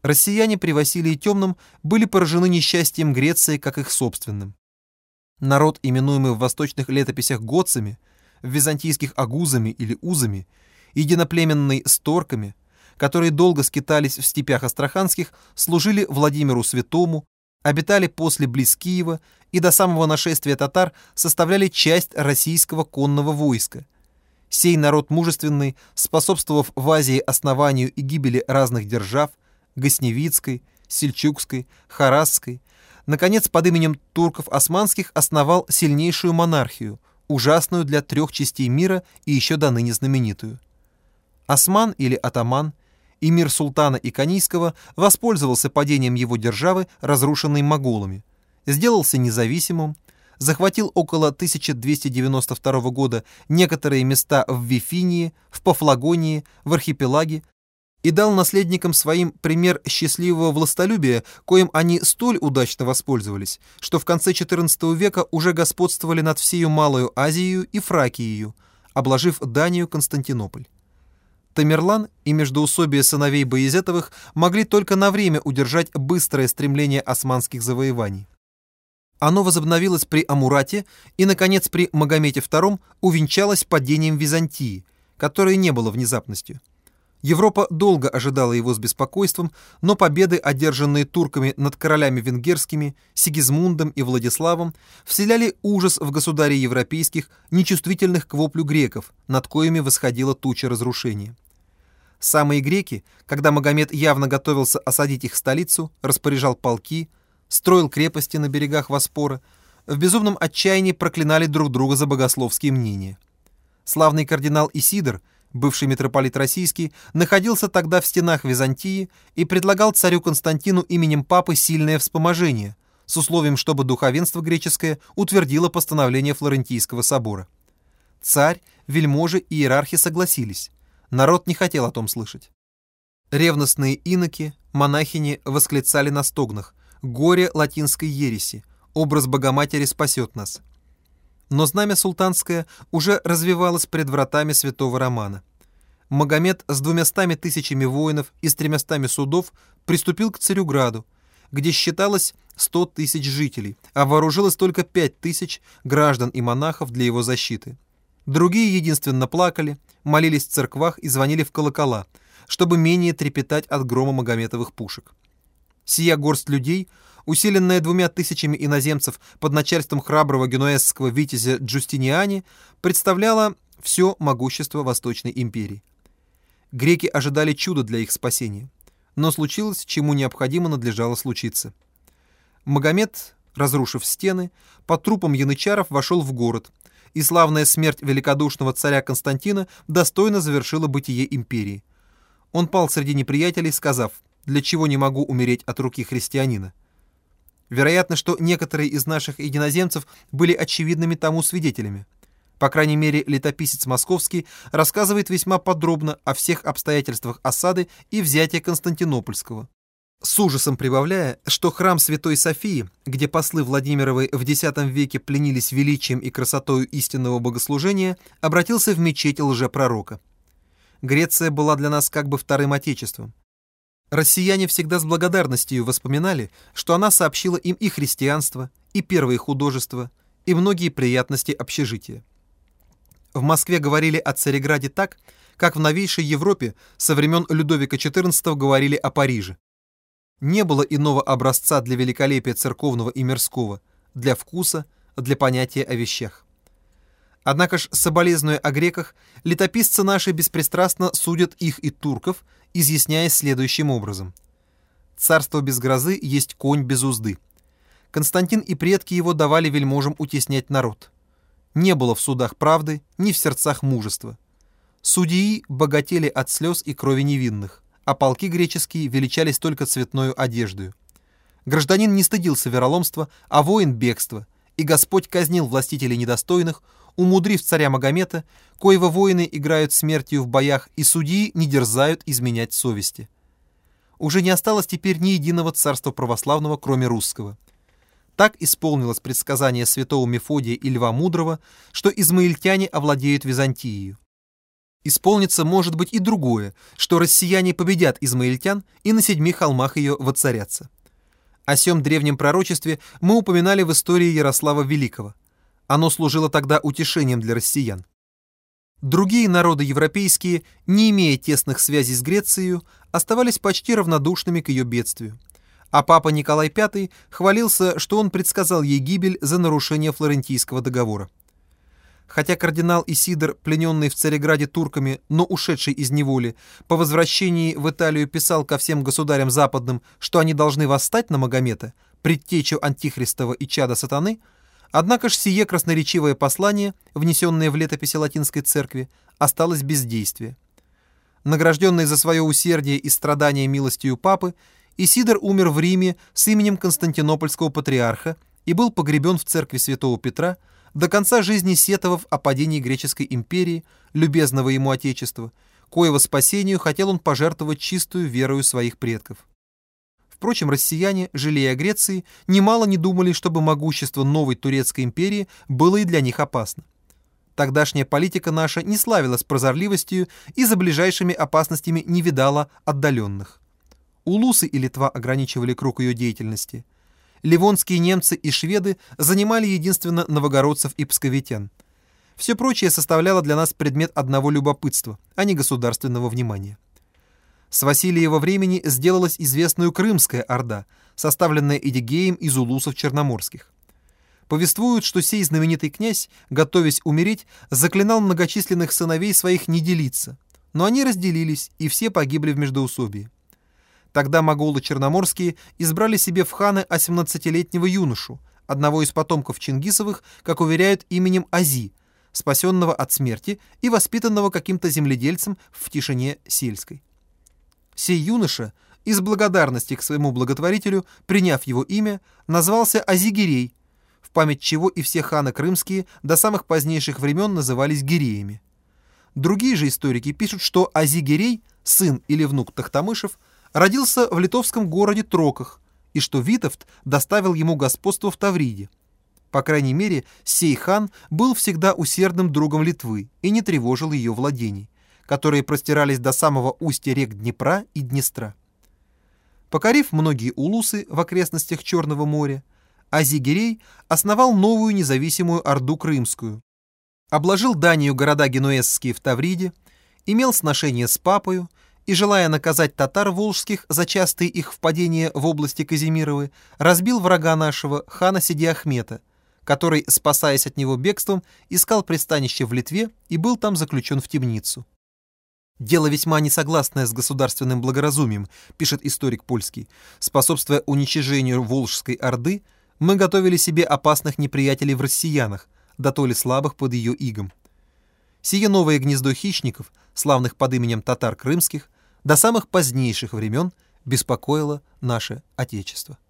Россияне при Василии Темном были поражены несчастьем Греции как их собственным. Народ, именуемый в восточных летописях готцами, в византийских агузами или узами, единоплеменный с торками, которые долго скитались в степях астраханских, служили Владимиру Святому, обитали после близ Киева и до самого нашествия татар составляли часть российского конного войска. Сей народ мужественный, способствовав в Азии основанию и гибели разных держав, Гасневицкой, Сельчукской, Харасской, наконец под именем турков османских основал сильнейшую монархию, ужасную для 3 частей мира и еще до ныне знаменитую. Осман или атаман, эмир султана Иконийского, воспользовался падением его державы, разрушенной моголами, сделался независимым, захватил около 1292 года некоторые места в Вифинии, в Пафлагонии, в архипелаге и дал наследникам своим пример счастливого властолюбия, коим они столь удачно воспользовались, что в конце XIV века уже господствовали над всею Малою Азией и Фракией, обложив данью Константинополь. Тамерлан и междоусобие сыновей Баязетовых могли только на время удержать быстрое стремление османских завоеваний. Оно возобновилось при Амурате и, наконец, при Магомете II увенчалось падением Византии, которое не было внезапностью. Европа долго ожидала его с беспокойством, но победы, одержанные турками над королями венгерскими, Сигизмундом и Владиславом, вселяли ужас в государей европейских, нечувствительных к воплю греков, над коими восходила туча разрушения. Самые греки, когда Магомет явно готовился осадить их столицу, распоряжал полки, строил крепости на берегах Боспора, в безумном отчаянии проклинали друг друга за богословские мнения. Славный кардинал Исидор, бывший митрополит российский, находился тогда в стенах Византии и предлагал царю Константину именем папы сильное вспоможение, с условием, чтобы духовенство греческое утвердило постановление Флорентийского собора. Царь, вельможи и иерархи согласились. Народ не хотел о том слышать. Ревностные иноки, монахини восклицали на стогнах: «Горе латинской ереси! Образ Богоматери спасет нас!» Но знамя султанское уже развивалось пред вратами святого Романа. Магомет с 200 тысячами воинов и с 300 судов приступил к Царюграду, где считалось 100 тысяч жителей, а вооружилось только 5 тысяч граждан и монахов для его защиты. Другие единственно плакали, молились в церквах и звонили в колокола, чтобы менее трепетать от грома магометовых пушек. Сия горсть людей, усиленная 2000 иноземцев под начальством храброго генуэзского витязя Джустиниани, представляла все могущество Восточной империи. Греки ожидали чуда для их спасения, но случилось, чему необходимо надлежало случиться. Магомет, разрушив стены, по трупам янычаров вошел в город, и славная смерть великодушного царя Константина достойно завершила бытие империи. Он пал среди неприятелей, сказав: «Для чего не могу умереть от руки христианина?» Вероятно, что некоторые из наших иноземцев были очевидными тому свидетелями. По крайней мере, летописец московский рассказывает весьма подробно о всех обстоятельствах осады и взятия Константинопольского, с ужасом прибавляя, что храм Святой Софии, где послы Владимировы в X веке пленились величием и красотою истинного богослужения, обратился в мечеть лжепророка. Греция была для нас как бы вторым отечеством. Россияне всегда с благодарностью воспоминали, что она сообщила им и христианство, и первые художества, и многие приятности общежития. В Москве говорили о Цареграде так, как в новейшей Европе со времен Людовика XIV говорили о Париже. Не было иного образца для великолепия церковного и мирского, для вкуса, для понятия о вещах. Однако ж, соболезнуя о греках, летописцы наши беспристрастно судят их и турков, изъясняясь следующим образом. Царство без грозы есть конь без узды. Константин и предки его давали вельможам утеснять народ. Не было в судах правды, ни в сердцах мужества. Судьи богатели от слез и крови невинных, а полки греческие величались только цветною одеждою. Гражданин не стыдился вероломства, а воин — бегства, и Господь казнил властителей недостойных, умудрив царя Магомета, коего воины играют смертью в боях, и судьи не дерзают изменять совести. Уже не осталось теперь ни единого царства православного, кроме русского. Так исполнилось предсказание святого Мефодия и Льва Мудрого, что измаильтяне овладеют Византией. исполнится, может быть, и другое, что россияне победят измаильтян и на 7 холмах ее воцарятся. О сем древнем пророчестве мы упоминали в истории Ярослава Великого. Оно служило тогда утешением для россиян. Другие народы европейские, не имея тесных связей с Грецией, оставались почти равнодушными к ее бедствию. А папа Николай V хвалился, что он предсказал ей гибель за нарушение Флорентийского договора. Хотя кардинал Исидор, плененный в Цареграде турками, но ушедший из неволи, по возвращении в Италию писал ко всем государям западным, что они должны восстать на Магомета, предтечу Антихристова и чада сатаны, однако ж сие красноречивое послание, внесенное в летописи Латинской церкви, осталось без действия. Награжденный за свое усердие и страдания милостью папы, Исидор умер в Риме с именем Константинопольского патриарха и был погребен в церкви святого Петра, до конца жизни сетовав о падении греческой империи, любезного ему отечества, коего спасению хотел он пожертвовать чистую верою своих предков. Впрочем, россияне, жалея о Греции, немало не думали, чтобы могущество новой турецкой империи было и для них опасно. Тогдашняя политика наша не славилась прозорливостью и за ближайшими опасностями не видала отдаленных. Улусы и Литва ограничивали круг ее деятельности. Ливонские немцы и шведы занимали единственно новогородцев и псковитян. Все прочее составляло для нас предмет одного любопытства, а не государственного внимания. С Василиева времени сделалась известную Крымская Орда, составленная Эдигеем из улусов черноморских. Повествуют, что сей знаменитый князь, готовясь умереть, заклинал многочисленных сыновей своих не делиться, но они разделились, и все погибли в междоусобии. Тогда моголы черноморские избрали себе в ханы 18-летнего юношу, одного из потомков Чингисовых, как уверяют, именем Ази, спасенного от смерти и воспитанного каким-то земледельцем в тишине сельской. Сей юноша, из благодарности к своему благотворителю, приняв его имя, назвался Ази-Гирей, в память чего и все ханы крымские до самых позднейших времен назывались гиреями. Другие же историки пишут, что Ази-Гирей, сын или внук Тохтамышев, родился в литовском городе Троках, и что Витовт доставил ему господство в Тавриде. По крайней мере, сей хан был всегда усердным другом Литвы и не тревожил ее владений, которые простирались до самого устья рек Днепра и Днестра. Покорив многие улусы в окрестностях Черного моря, Ази-Гирей основал новую независимую Орду Крымскую, обложил данью города генуэзские в Тавриде, имел сношение с папою и, желая наказать татар волжских за частые их впадения в области Казимировы, разбил врага нашего, хана Сиди-Ахмета, который, спасаясь от него бегством, искал пристанище в Литве и был там заключен в темницу. Дело весьма несогласное с государственным благоразумием, пишет историк польский. Способствуя уничижению Волжской Орды, мы готовили себе опасных неприятелей в россиянах, дотоле слабых под ее игом. Сие новое гнездо хищников, славных под именем татар крымских, до самых позднейших времен беспокоило наше Отечество.